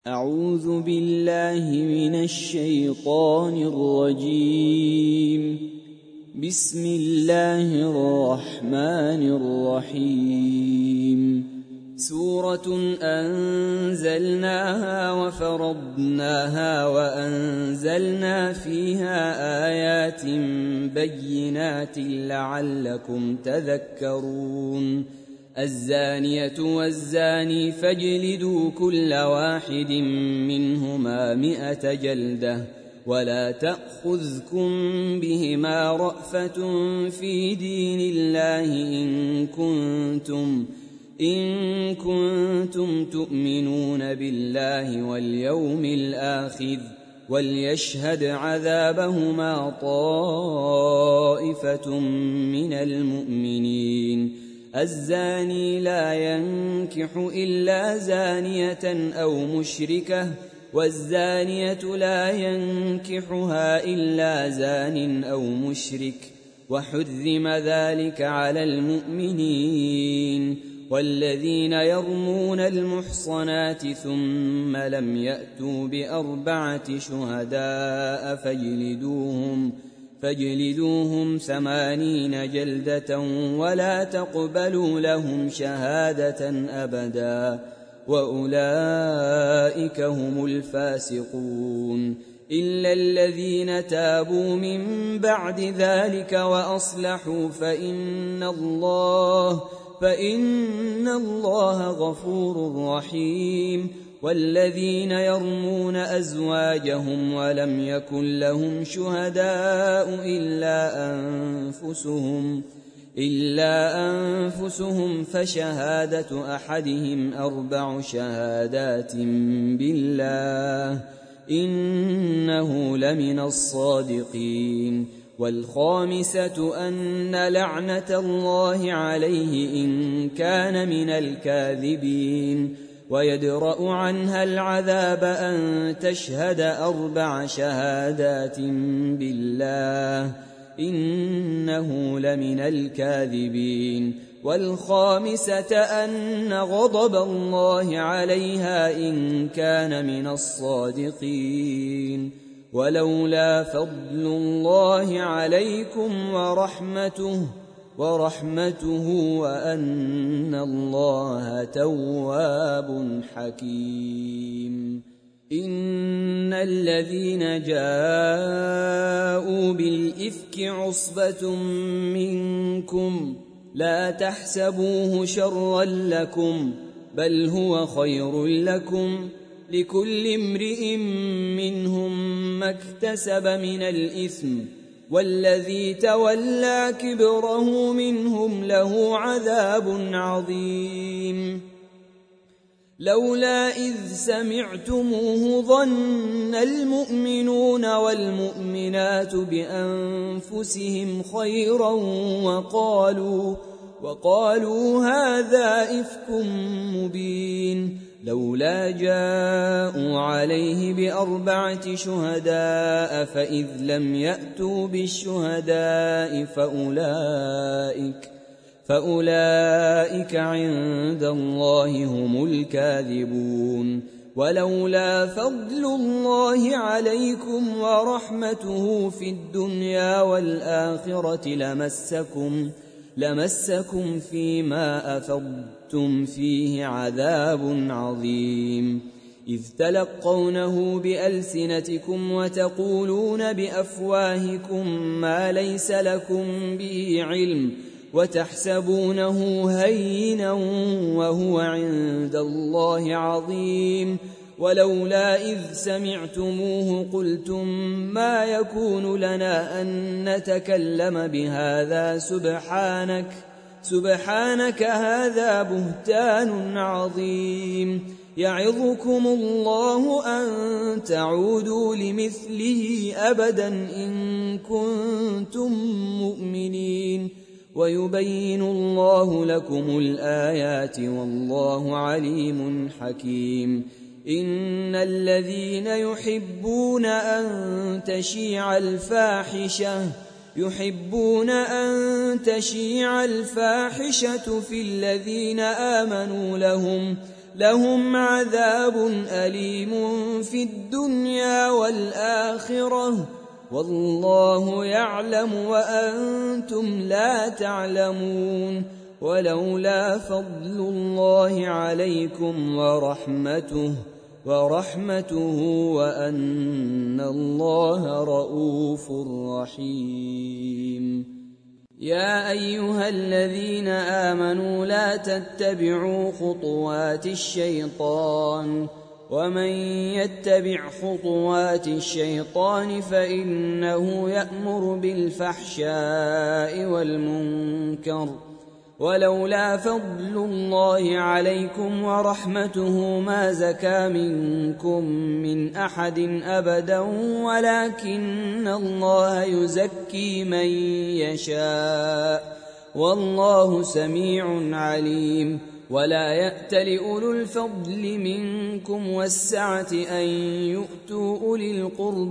أعوذ بالله من الشيطان الرجيم. بسم الله الرحمن الرحيم. سورة أنزلناها وفرضناها وأنزلنا فيها آيات بينات لعلكم تذكرون. الزانية والزاني فاجلدوا كل واحد منهما 100 جلدة ولا تأخذكم بهما رأفة في دين الله إن كنتم تؤمنون بالله واليوم الآخر وليشهد عذابهما طائفة من المؤمنين. الزاني لا ينكح إلا زانية أو مشركة والزانية لا ينكحها إلا زان أو مشرك وحرم ذلك على المؤمنين. والذين يرمون المحصنات ثم لم يأتوا ب4 شهداء فاجلدوهم 80 جلدة ولا تقبلوا لهم شهادة أبدا وأولئك هم الفاسقون. إلا الذين تابوا من بعد ذلك وأصلحوا فإن الله غفور رحيم. والذين يرمون أزواجهم ولم يكن لهم شهداء إلا أنفسهم فشهادة أحدهم 4 شهادات بالله إنه لمن الصادقين. والخامسة أن لعنة الله عليه إن كان من الكاذبين. ويدرأ عنها العذاب أن تشهد 4 شهادات بالله إنه لمن الكاذبين. والخامسة أن غضب الله عليها إن كان من الصادقين. ولولا فضل الله عليكم ورحمته وأن الله تواب حكيم. إن الذين جاءوا بالإفك عصبة منكم لا تحسبوه شرا لكم بل هو خير لكم. لكل امرئ منهم ما اكتسب من الإثم والذي تولى كبره منهم له عذاب عظيم. لولا إذ سمعتموه ظن المؤمنون والمؤمنات بأنفسهم خيرا وقالوا هذا إفك مبين. لولا جاءوا عليه ب4 شهداء فإذ لم يأتوا بالشهداء فأولئك عند الله هم الكاذبون. ولولا فضل الله عليكم ورحمته في الدنيا والآخرة لمسكم فيما أفضتم فيه عذاب عظيم. إذ تلقونه بألسنتكم وتقولون بأفواهكم ما ليس لكم به علم وتحسبونه هينا وهو عند الله عظيم. ولولا إذ سمعتموه قلتم ما يكون لنا أن نتكلم بهذا سبحانك هذا بهتان عظيم. يعظكم الله أن تعودوا لمثله أبدا إن كنتم مؤمنين. ويبين الله لكم الآيات والله عليم حكيم. إن الذين يحبون أن تشيع الفاحشة في الذين آمنوا لهم عذاب أليم في الدنيا والآخرة والله يعلم وأنتم لا تعلمون ولولا فضل الله عليكم ورحمته وأن الله رؤوف رحيم. يا أيها الذين آمنوا لا تتبعوا خطوات الشيطان ومن يتبع خطوات الشيطان فإنه يأمر بالفحشاء والمنكر ولولا فضل الله عليكم ورحمته ما زكى منكم من أحد أبدا ولكن الله يزكي من يشاء والله سميع عليم. ولا يأتل أولو الفضل منكم والسعة أن يؤتوا أولي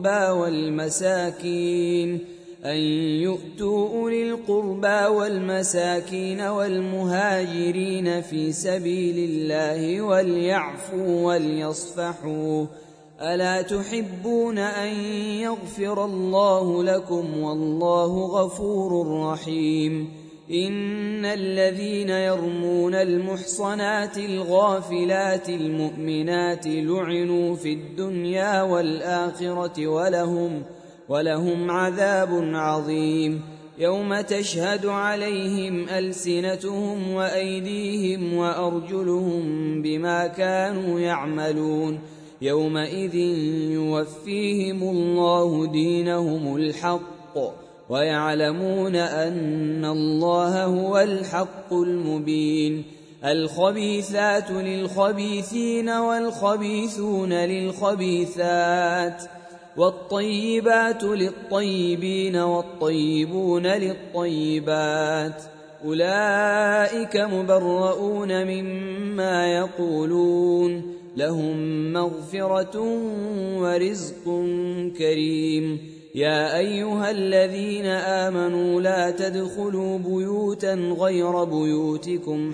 القربى والمساكين والمهاجرين في سبيل الله وليعفوا وليصفحوا ألا تحبون أن يغفر الله لكم والله غفور رحيم. إن الذين يرمون المحصنات الغافلات المؤمنات لعنوا في الدنيا والآخرة ولهم عذاب عظيم. يوم تشهد عليهم ألسنتهم وأيديهم وأرجلهم بما كانوا يعملون يومئذ يوفيهم الله دينهم الحق ويعلمون أن الله هو الحق المبين. الخبيثات للخبيثين والخبيثون للخبيثات والطيبات للطيبين والطيبون للطيبات أولئك مبرؤون مما يقولون لهم مغفرة ورزق كريم. يا أيها الذين آمنوا لا تدخلوا بيوتا غير بيوتكم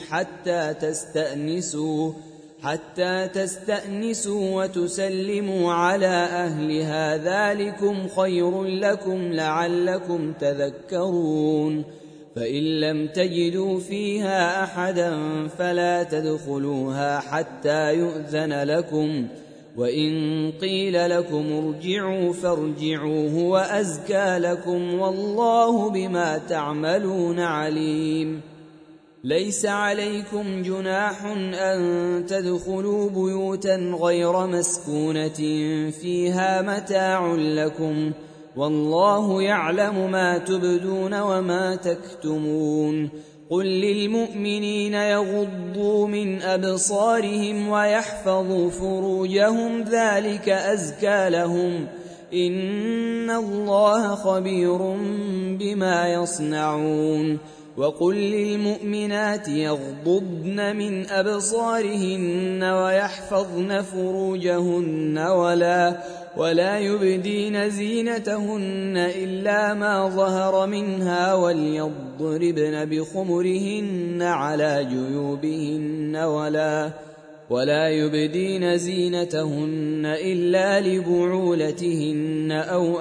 حتى تستأنسوا وتسلموا على أهلها ذلكم خير لكم لعلكم تذكرون. فإن لم تجدوا فيها أحدا فلا تدخلوها حتى يؤذن لكم وإن قيل لكم ارجعوا فارجعوا هو أزكى لكم والله بما تعملون عليم. ليس عليكم جناح أن تدخلوا بيوتا غير مسكونة فيها متاع لكم والله يعلم ما تبدون وما تكتمون. قل للمؤمنين يغضوا من أبصارهم ويحفظوا فروجهم ذلك أزكى لهم إن الله خبير بما يصنعون. وقل للمؤمنات يغضضن من أبصارهن ويحفظن فروجهن ولا يبدين زينتهن إلا ما ظهر منها وليضربن بخمرهن على جيوبهن ولا يبدين زينتهن إلا لبعولتهن أو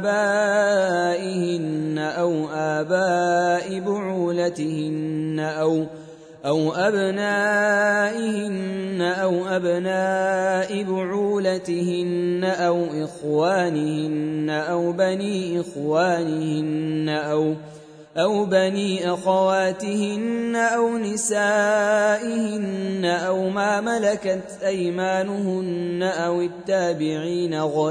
آباء بعولتهن أو أبنائهن أو أبناء بعولتهن أو إخوانهن أو بني إخوانهن أو بني أخواتهن أو نسائهن أو ما ملكت أيمانهن أو التابعين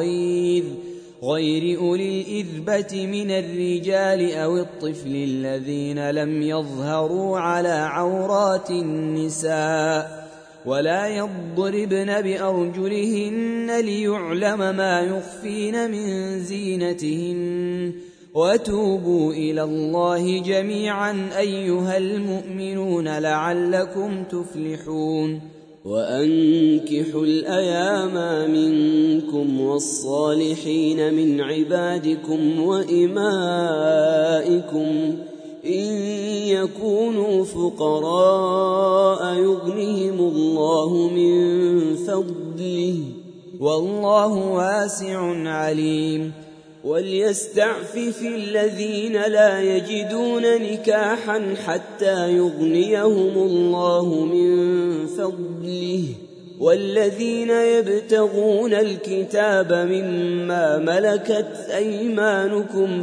غير أولي الإذبة من الرجال أو الطفل الذين لم يظهروا على عورات النساء ولا يضربن بأرجلهن ليعلم ما يخفين من زينتهن وتوبوا إلى الله جميعا أيها المؤمنون لعلكم تفلحون. وأنكحوا الأيام منكم والصالحين من عبادكم وإمائكم إن يكونوا فقراء يغنهم الله من فضله والله واسع عليم وليستعفف الذين لا يجدون نكاحا حتى يغنيهم الله من فضله والذين يبتغون الكتاب مما ملكت أيمانكم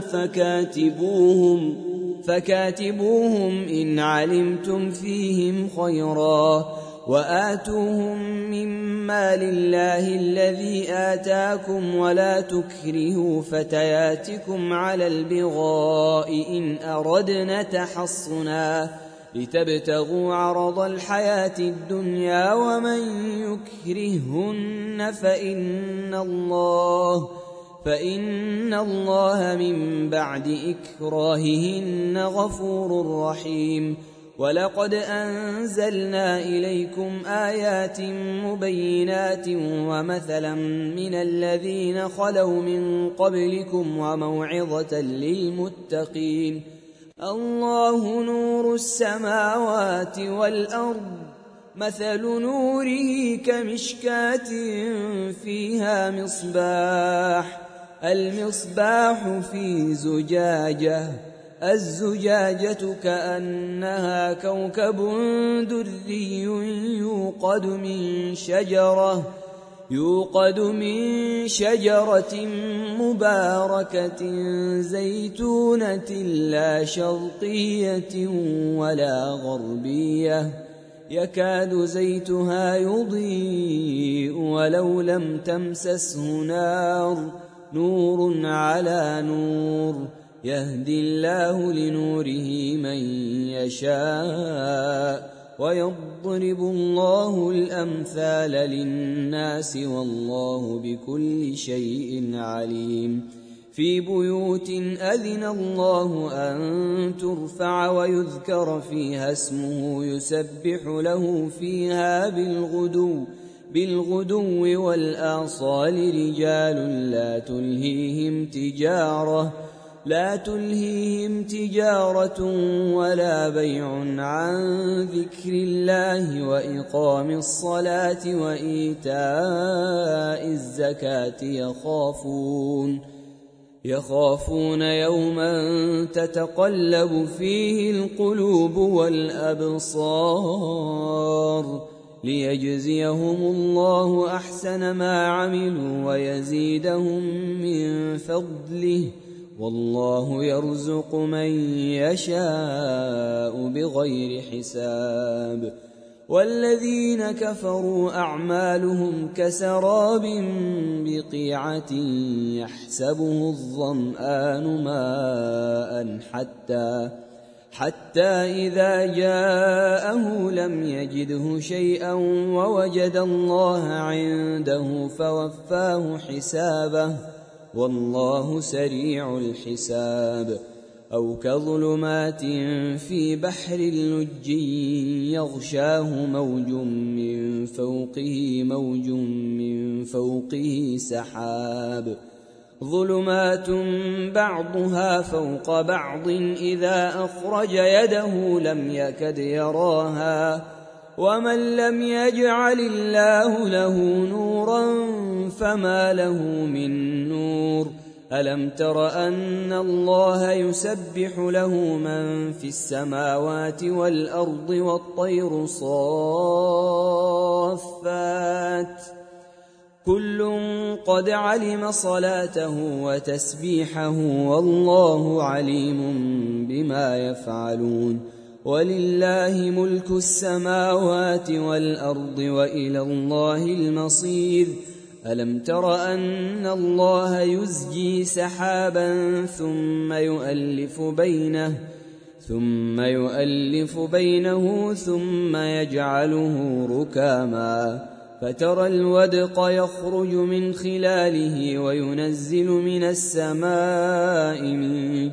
فكاتبوهم إن علمتم فيهم خيرا وآتوهم مما لله الذي آتاكم ولا تكرهوا فتياتكم على البغاء إن أردنا تحصنا لتبتغوا عرض الحياة الدنيا ومن يكرهن فإن الله من بعد إكراههن غفور رحيم ولقد أنزلنا إليكم آيات مبينات ومثلا من الذين خلوا من قبلكم وموعظة للمتقين الله نور السماوات والأرض مثل نوره كمشكاة فيها المصباح في زجاجة الزجاجة كأنها كوكب دري يوقد من شجرة مباركة زيتونة لا شرقية ولا غربية يكاد زيتها يضيء ولو لم تمسسه نور على نور يهدي الله لنوره من يشاء ويضرب الله الأمثال للناس والله بكل شيء عليم في بيوت أذن الله أن ترفع ويذكر فيها اسمه يسبح له فيها بالغدو والآصال رجال لا تلهيهم تجارة ولا بيع عن ذكر الله وإقام الصلاة وإيتاء الزكاة يخافون يوما تتقلب فيه القلوب والأبصار ليجزيهم الله أحسن ما عملوا ويزيدهم من فضله والله يرزق من يشاء بغير حساب والذين كفروا أعمالهم كسراب بقيعة يحسبه الظمآن ماء حتى إذا جاءه لم يجده شيئا ووجد الله عنده فوفاه حسابه والله سريع الحساب أو كظلمات في بحر لجي يغشاه موج من فوقه سحاب ظلمات بعضها فوق بعض إذا أخرج يده لم يكد يراها ومن لم يجعل الله له نورا فما له من نور ألم تر أن الله يسبح له من في السماوات والأرض والطير صافات كل قد علم صلاته وتسبيحه والله عليم بما يفعلون ولله ملك السماوات والأرض وإلى الله المصير ألم تر أن الله يزجي سحابا ثم يؤلف بينه ثم يجعله ركاما فترى الودق يخرج من خلاله وينزل من السماء من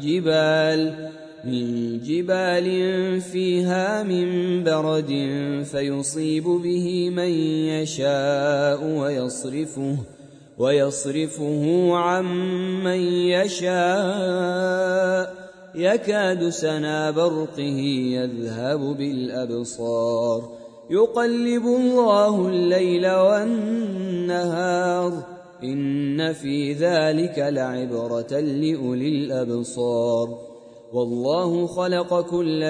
جبال فيها من برد فيصيب به من يشاء ويصرفه عن من يشاء يكاد سنا برقه يذهب بالأبصار يقلب الله الليل والنهار إن في ذلك لعبرة لأولي الأبصار والله خلق كل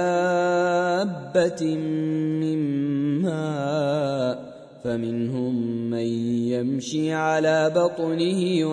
دابة من ماء فمنهم من يمشي على بطنه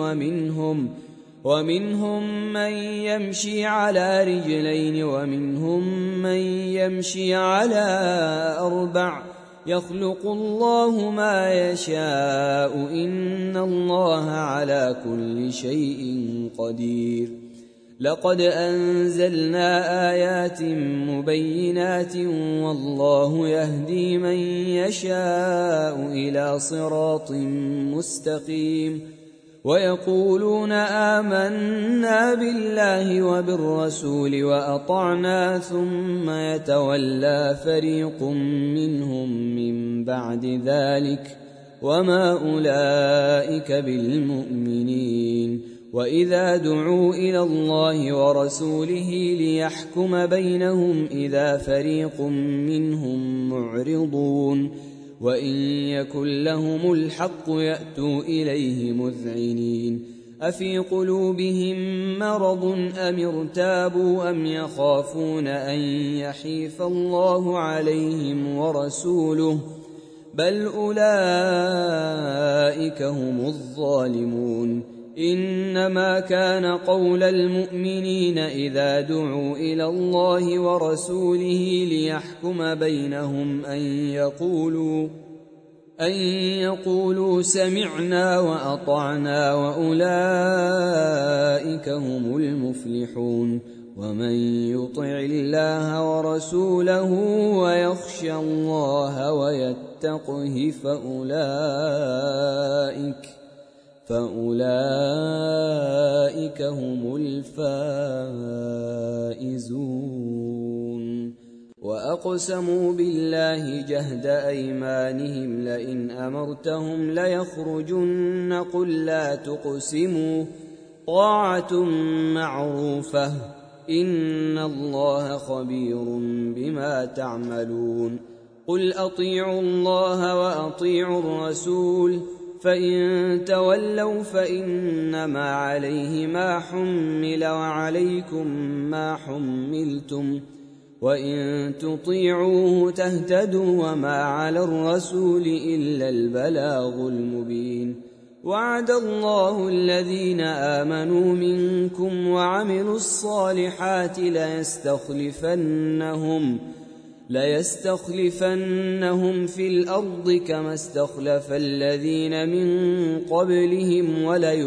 ومنهم من يمشي على رجلين ومنهم من يمشي على أربع يخلق الله ما يشاء إن الله على كل شيء قدير لقد أنزلنا آيات مبينات والله يهدي من يشاء إلى صراط مستقيم ويقولون آمنا بالله وبالرسول وأطعنا ثم يتولى فريق منهم من بعد ذلك وما أولئك بالمؤمنين وإذا دعوا إلى الله ورسوله ليحكم بينهم إذا فريق منهم معرضون وإن يكن لهم الحق يأتوا إليه مذعنين أفي قلوبهم مرض أم ارتابوا أم يخافون أن يحيف الله عليهم ورسوله بل أولئك هم الظالمون إنما كان قول المؤمنين إذا دعوا إلى الله ورسوله ليحكم بينهم أن يقولوا سمعنا وأطعنا وأولئك هم المفلحون ومن يطع الله ورسوله ويخشى الله ويتقه فأولئك هم الفائزون وأقسموا بالله جهد أيمانهم لئن أمرتهم ليخرجن قل لا تقسموا طاعة معروفة إن الله خبير بما تعملون قل أطيعوا الله وأطيعوا الرسول فإن تولوا فإنما عليه ما حمل وعليكم ما حملتم وإن تطيعوه تهتدوا وما على الرسول إلا البلاغ المبين وعد الله الذين آمنوا منكم وعملوا الصالحات ليستخلفنهم في الأرض كما استخلف الذين من قبلهم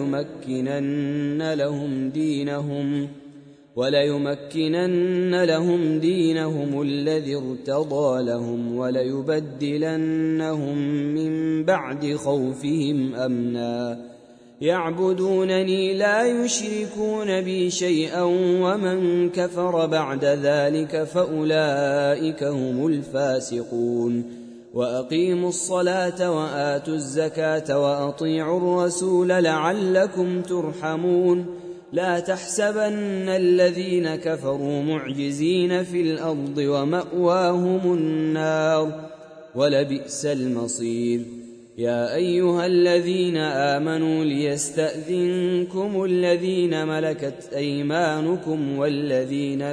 وليمكنن لهم دينهم الذي ارتضى لهم وليبدلنهم من بعد خوفهم أمنا يعبدونني لا يشركون بي شيئا ومن كفر بعد ذلك فأولئك هم الفاسقون وأقيموا الصلاة وآتوا الزكاة وأطيعوا الرسول لعلكم ترحمون لا تحسبن الذين كفروا معجزين في الأرض ومأواهم النار ولبئس المصير يا أيها الذين آمنوا ليستأذنكم الذين ملكت أيمانكم والذين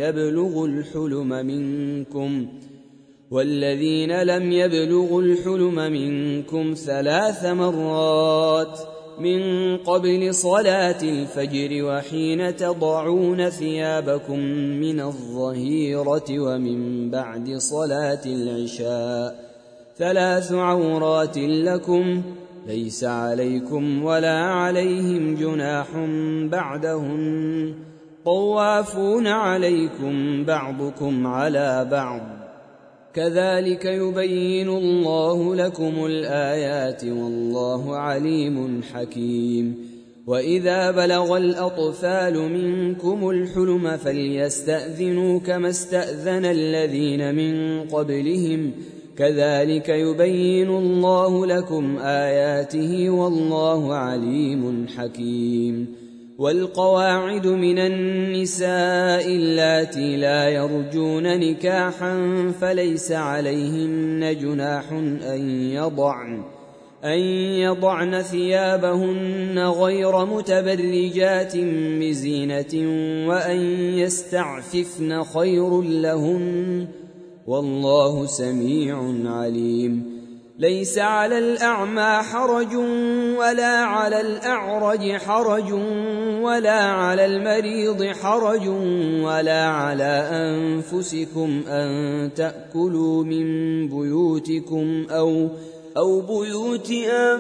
لم يبلغوا الحلم منكم 3 مرات من قبل صلاة الفجر وحين تضعون ثيابكم من الظهيرة ومن بعد صلاة العشاء 3 عورات لكم ليس عليكم ولا عليهم جناح بعدهن طوافون عليكم بعضكم على بعض كذلك يبين الله لكم الآيات والله عليم حكيم وإذا بلغ الأطفال منكم الحلم فليستأذنوا كما استأذن الذين من قبلهم كذلك يبين الله لكم آياته والله عليم حكيم والقواعد من النساء اللاتي لا يرجون نكاحا فليس عليهن جناح أن يضعن ثيابهن غير متبرجات بزينة وأن يستعففن خير لهن والله سميع عليم. ليس على الأعمى حرج ولا على الأعرج حرج ولا على المريض حرج ولا على أنفسكم أن تأكلوا من بيوتكم أو بيوت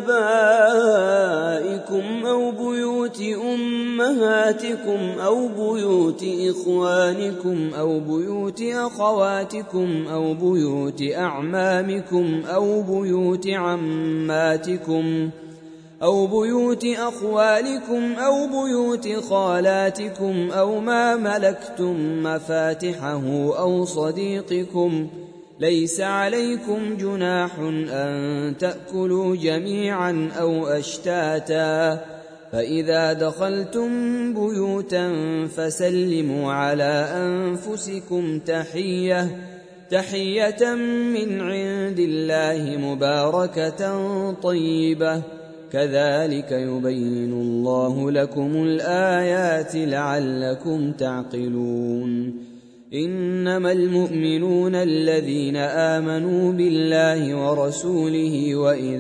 آبائكم أو بيوت أمهاتكم أو بيوت إخوانكم أو بيوت أخواتكم أو بيوت أعمامكم أو بيوت عماتكم أو بيوت أخوالكم أو بيوت خالاتكم أو ما ملكتم مفاتحه أو صديقكم. ليس عليكم جناح أن تأكلوا جميعا أو أشتاتا فإذا دخلتم بيوتا فسلموا على أنفسكم تحية من عند الله مباركة طيبة كذلك يبين الله لكم الآيات لعلكم تعقلون. إنما المؤمنون الذين آمنوا بالله ورسوله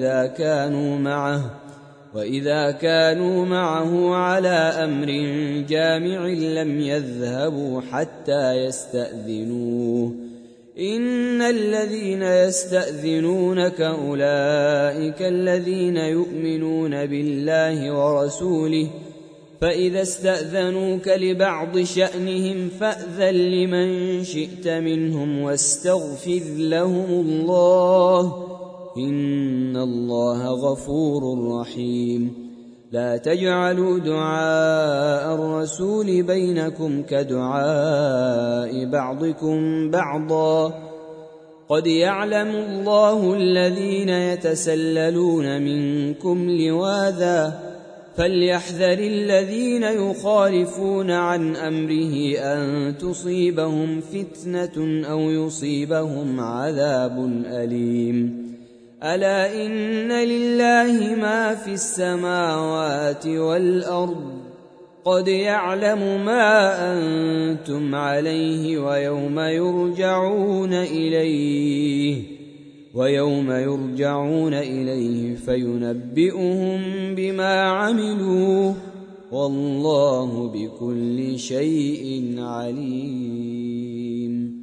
وإذا كانوا معه على أمر جامع لم يذهبوا حتى يستأذنوه. إن الذين يستأذنونك أولئك الذين يؤمنون بالله ورسوله فإذا استأذنوك لبعض شأنهم فأذن لمن شئت منهم واستغفر لهم الله إن الله غفور رحيم. لا تجعلوا دعاء الرسول بينكم كدعاء بعضكم بعضا قد يعلم الله الذين يتسللون منكم لواذا فليحذر الذين يخالفون عن أمره أن تصيبهم فتنة أو يصيبهم عذاب أليم. ألا إن لله ما في السماوات والأرض قد يعلم ما أنتم عليه ويوم يرجعون إليه فينبئهم بما عملوا والله بكل شيء عليم.